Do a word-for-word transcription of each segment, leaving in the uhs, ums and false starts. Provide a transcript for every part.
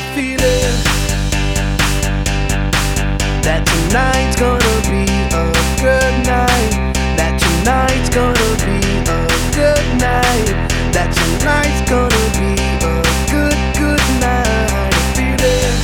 feeling that tonight's gonna be a good night. That tonight's gonna be a good night. That tonight's gonna be a good, good night. A feeling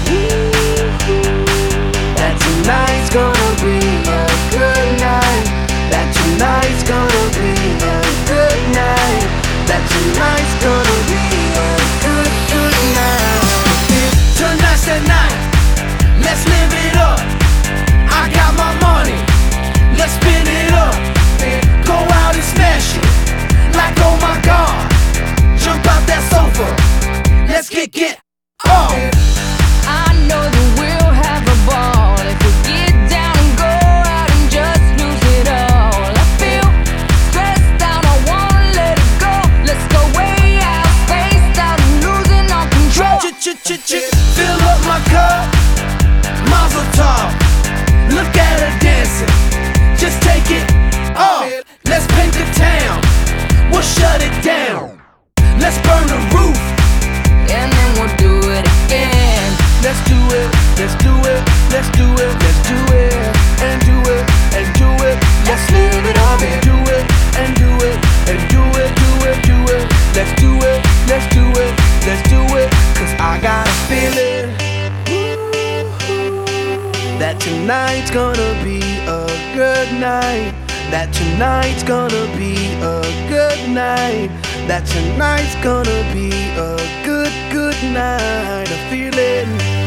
that tonight's gonna be a good night. That tonight's gonna be a good night. That tonight's gonna be a good, good night. Tonight's the night, let's live it up. I got my money, let's spin it up. Go out and smash it, like oh my god. Jump out that sofa, let's get get off. I know that we'll have a ball if we get down and go out and just lose it all. I feel stressed out, I wanna let it go. Let's go way out, spaced out and losing all control. Ch-ch-ch-ch, fill up my cup, Mazel tov. Look at her dancing, just take it off. Let's paint the town, we'll shut it down. Let's burn the roof, And then we'll do it again. let's do it, let's do it, let's do it, let's do it, and do it, and do it. Let's live it up and do it, and do it, and do it, do it, do it. Let's do it, let's do it, let's do it. Cause I got a feeling that tonight's gonna be a good night. That tonight's gonna be a good night. That tonight's gonna be a good, good night. A feeling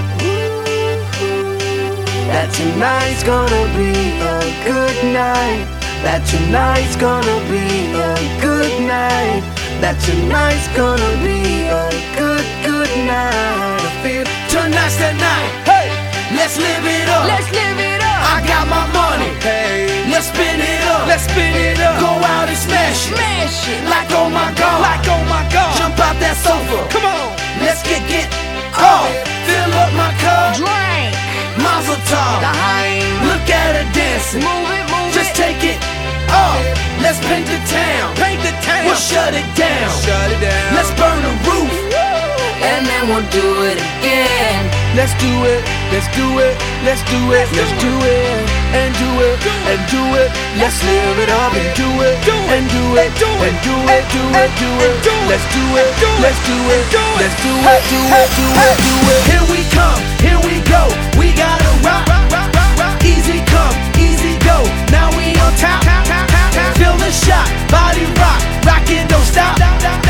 that tonight's gonna be a good night. That tonight's gonna be a good night. That tonight's gonna be a good, good night. I feel tonight's the night. Hey, let's live it up. Let's live it up. I got my money. Hey, let's spin it up. Let's spin it up. Go out and smash it. Smash it. Like oh my god. Like oh my god. Jump out that sofa. Come on. Let's get get off. Fill up my cup. Drink. Mazel tov. Daheim. Look at her dancing. Move it, move Just it. take it off. Let's paint the town. Paint the town. We'll shut it down. Shut it down. Let's burn the roof. And then we'll do it again. Let's do it, let's do it, let's do it, let's do it, and do it, and do it. Let's live it up and do it, and do it, and do it, do it, do it. Let's do it, let's do it, let's do it, do it, do it, do it. Here we come, here we go. We gotta rock, easy come, easy go. Now we on top, feel the shot, body rock, rock it, don't stop.